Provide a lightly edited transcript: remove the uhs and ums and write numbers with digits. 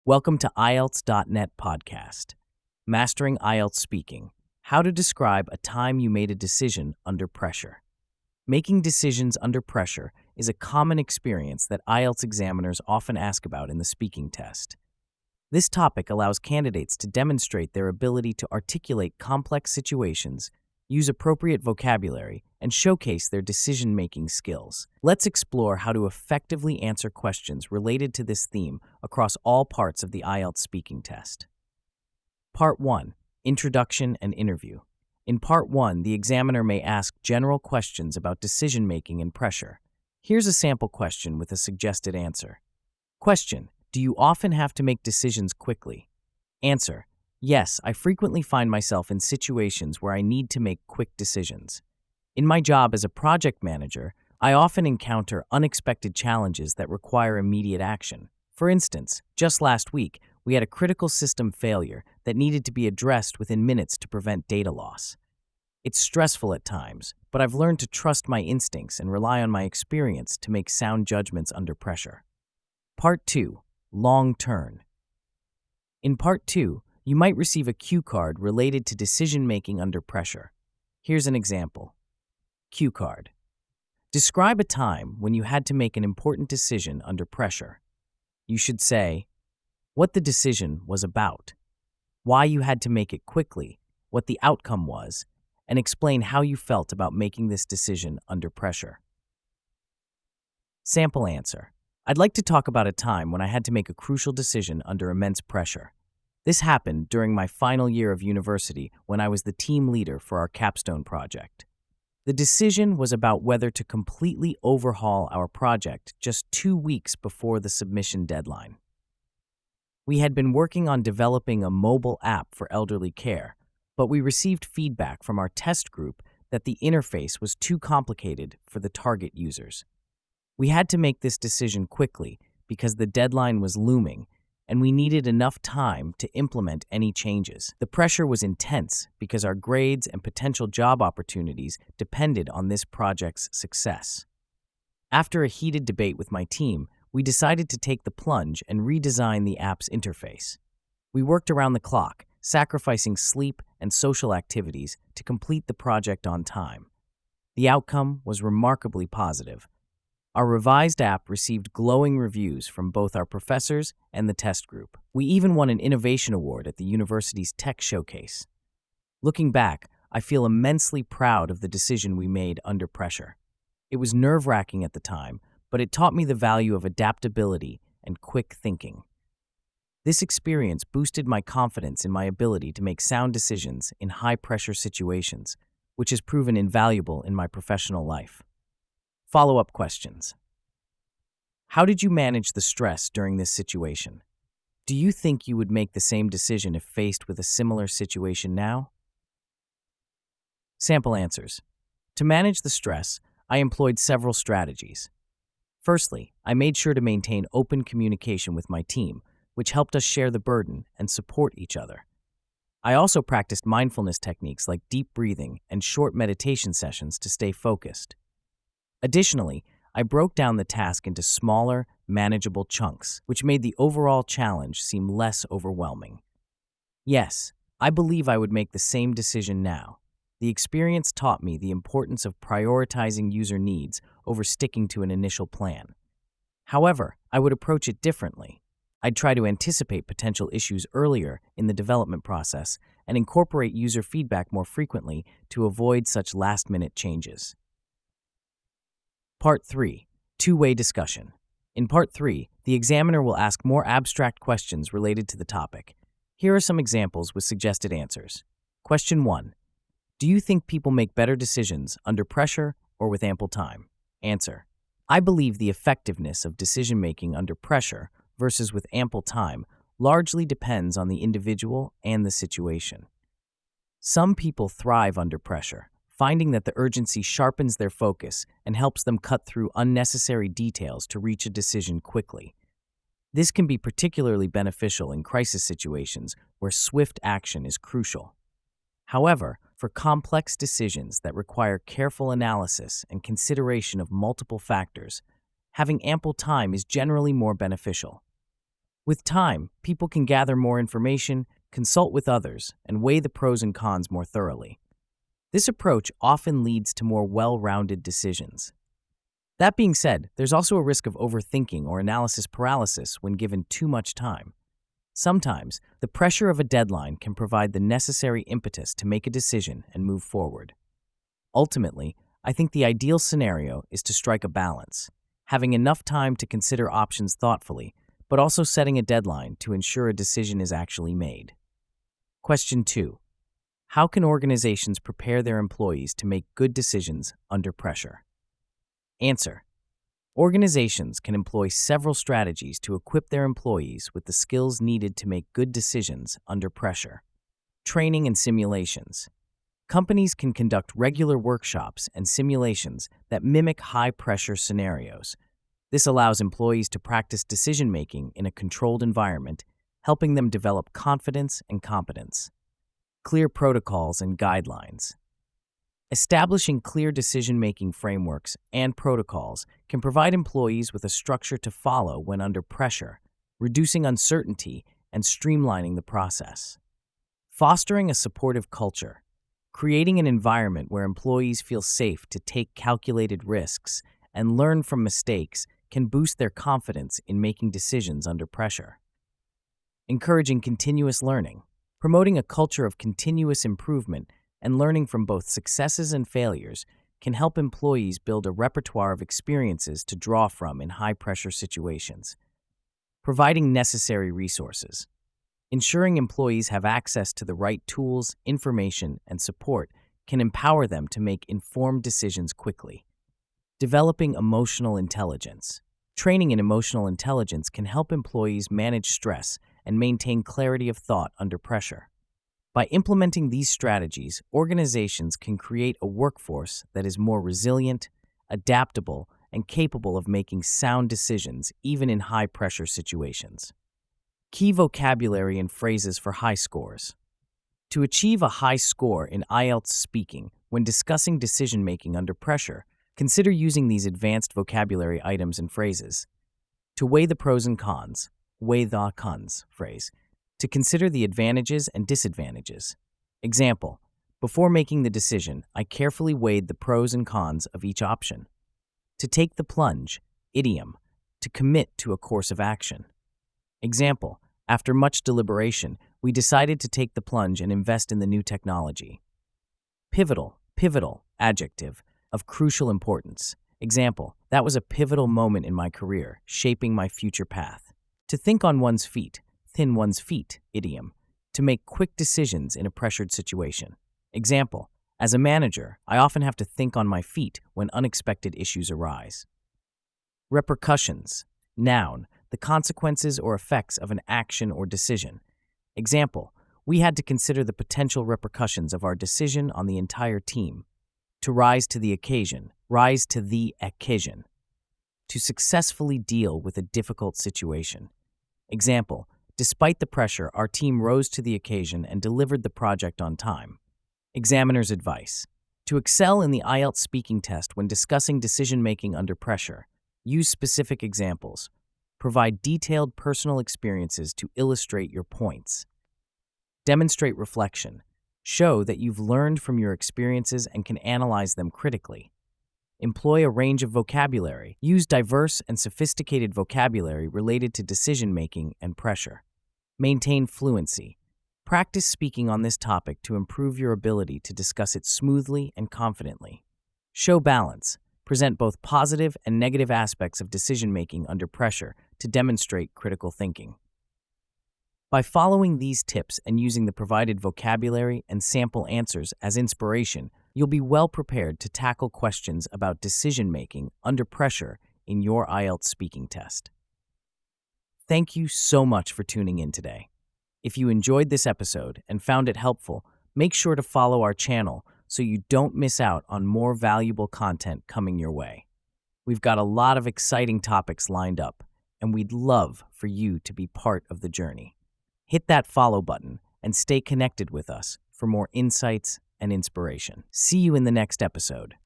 Welcome to IELTS.net podcast, Mastering IELTS Speaking, How to Describe a Time You Made a Decision Under Pressure. Making decisions under pressure is a common experience that IELTS examiners often ask about in the speaking test. This topic allows candidates to demonstrate their ability to articulate complex situations, use appropriate vocabulary, and showcase their decision-making skills. Let's explore how to effectively answer questions related to this theme across all parts of the IELTS speaking test. Part 1. Introduction and Interview. In Part 1, the examiner may ask general questions about decision-making and pressure. Here's a sample question with a suggested answer. Question: do you often have to make decisions quickly? Answer: yes, I frequently find myself in situations where I need to make quick decisions. In my job as a project manager, I often encounter unexpected challenges that require immediate action. For instance, just last week, we had a critical system failure that needed to be addressed within minutes to prevent data loss. It's stressful at times, but I've learned to trust my instincts and rely on my experience to make sound judgments under pressure. Part 2. Long turn. In Part 2, you might receive a cue card related to decision-making under pressure. Here's an example. Cue card. Describe a time when you had to make an important decision under pressure. You should say what the decision was about, why you had to make it quickly, what the outcome was, and explain how you felt about making this decision under pressure. Sample answer. I'd like to talk about a time when I had to make a crucial decision under immense pressure. This happened during my final year of university when I was the team leader for our capstone project. The decision was about whether to completely overhaul our project just 2 weeks before the submission deadline. We had been working on developing a mobile app for elderly care, but we received feedback from our test group that the interface was too complicated for the target users. We had to make this decision quickly because the deadline was looming, and we needed enough time to implement any changes. The pressure was intense because our grades and potential job opportunities depended on this project's success. After a heated debate with my team, we decided to take the plunge and redesign the app's interface. We worked around the clock, sacrificing sleep and social activities to complete the project on time. The outcome was remarkably positive. Our revised app received glowing reviews from both our professors and the test group. We even won an innovation award at the university's tech showcase. Looking back, I feel immensely proud of the decision we made under pressure. It was nerve-wracking at the time, but it taught me the value of adaptability and quick thinking. This experience boosted my confidence in my ability to make sound decisions in high-pressure situations, which has proven invaluable in my professional life. Follow-up questions. How did you manage the stress during this situation? Do you think you would make the same decision if faced with a similar situation now? Sample answers. To manage the stress, I employed several strategies. Firstly, I made sure to maintain open communication with my team, which helped us share the burden and support each other. I also practiced mindfulness techniques like deep breathing and short meditation sessions to stay focused. Additionally, I broke down the task into smaller, manageable chunks, which made the overall challenge seem less overwhelming. Yes, I believe I would make the same decision now. The experience taught me the importance of prioritizing user needs over sticking to an initial plan. However, I would approach it differently. I'd try to anticipate potential issues earlier in the development process and incorporate user feedback more frequently to avoid such last-minute changes. Part 3. Two-way discussion. In Part 3, the examiner will ask more abstract questions related to the topic. Here are some examples with suggested answers. Question 1. Do you think people make better decisions under pressure or with ample time? Answer. I believe the effectiveness of decision-making under pressure versus with ample time largely depends on the individual and the situation. Some people thrive under pressure, finding that the urgency sharpens their focus and helps them cut through unnecessary details to reach a decision quickly. This can be particularly beneficial in crisis situations where swift action is crucial. However, for complex decisions that require careful analysis and consideration of multiple factors, having ample time is generally more beneficial. With time, people can gather more information, consult with others, and weigh the pros and cons more thoroughly. This approach often leads to more well-rounded decisions. That being said, there's also a risk of overthinking or analysis paralysis when given too much time. Sometimes, the pressure of a deadline can provide the necessary impetus to make a decision and move forward. Ultimately, I think the ideal scenario is to strike a balance, having enough time to consider options thoughtfully, but also setting a deadline to ensure a decision is actually made. Question 2. How can organizations prepare their employees to make good decisions under pressure? Answer. Organizations can employ several strategies to equip their employees with the skills needed to make good decisions under pressure. Training and simulations. Companies can conduct regular workshops and simulations that mimic high-pressure scenarios. This allows employees to practice decision-making in a controlled environment, helping them develop confidence and competence. Clear protocols and guidelines. Establishing clear decision-making frameworks and protocols can provide employees with a structure to follow when under pressure, reducing uncertainty and streamlining the process. Fostering a supportive culture. Creating an environment where employees feel safe to take calculated risks and learn from mistakes can boost their confidence in making decisions under pressure. Encouraging continuous learning. Promoting a culture of continuous improvement and learning from both successes and failures can help employees build a repertoire of experiences to draw from in high-pressure situations. Providing necessary resources. Ensuring employees have access to the right tools, information, and support can empower them to make informed decisions quickly. Developing emotional intelligence. Training in emotional intelligence can help employees manage stress and maintain clarity of thought under pressure. By implementing these strategies, organizations can create a workforce that is more resilient, adaptable, and capable of making sound decisions even in high-pressure situations. Key vocabulary and phrases for high scores. To achieve a high score in IELTS speaking when discussing decision-making under pressure, consider using these advanced vocabulary items and phrases. To weigh the pros and cons, weigh the cons phrase. To consider the advantages and disadvantages. Example, before making the decision, I carefully weighed the pros and cons of each option. To take the plunge, idiom, to commit to a course of action. Example, after much deliberation, we decided to take the plunge and invest in the new technology. Pivotal, adjective, of crucial importance. Example, that was a pivotal moment in my career, shaping my future path. To think on one's feet, thin one's feet, idiom, to make quick decisions in a pressured situation. Example, as a manager, I often have to think on my feet when unexpected issues arise. Repercussions, noun, the consequences or effects of an action or decision. Example, we had to consider the potential repercussions of our decision on the entire team. To rise to the occasion, rise to the occasion. To successfully deal with a difficult situation. Example, despite the pressure, our team rose to the occasion and delivered the project on time. Examiner's advice. To excel in the IELTS speaking test when discussing decision-making under pressure, use specific examples. Provide detailed personal experiences to illustrate your points. Demonstrate reflection. Show that you've learned from your experiences and can analyze them critically. Employ a range of vocabulary. Use diverse and sophisticated vocabulary related to decision-making and pressure. Maintain fluency. Practice speaking on this topic to improve your ability to discuss it smoothly and confidently. Show balance. Present both positive and negative aspects of decision-making under pressure to demonstrate critical thinking. By following these tips and using the provided vocabulary and sample answers as inspiration, you'll be well prepared to tackle questions about decision-making under pressure in your IELTS speaking test. Thank you so much for tuning in today. If you enjoyed this episode and found it helpful, make sure to follow our channel so you don't miss out on more valuable content coming your way. We've got a lot of exciting topics lined up, and we'd love for you to be part of the journey. Hit that follow button and stay connected with us for more insights and inspiration. See you in the next episode.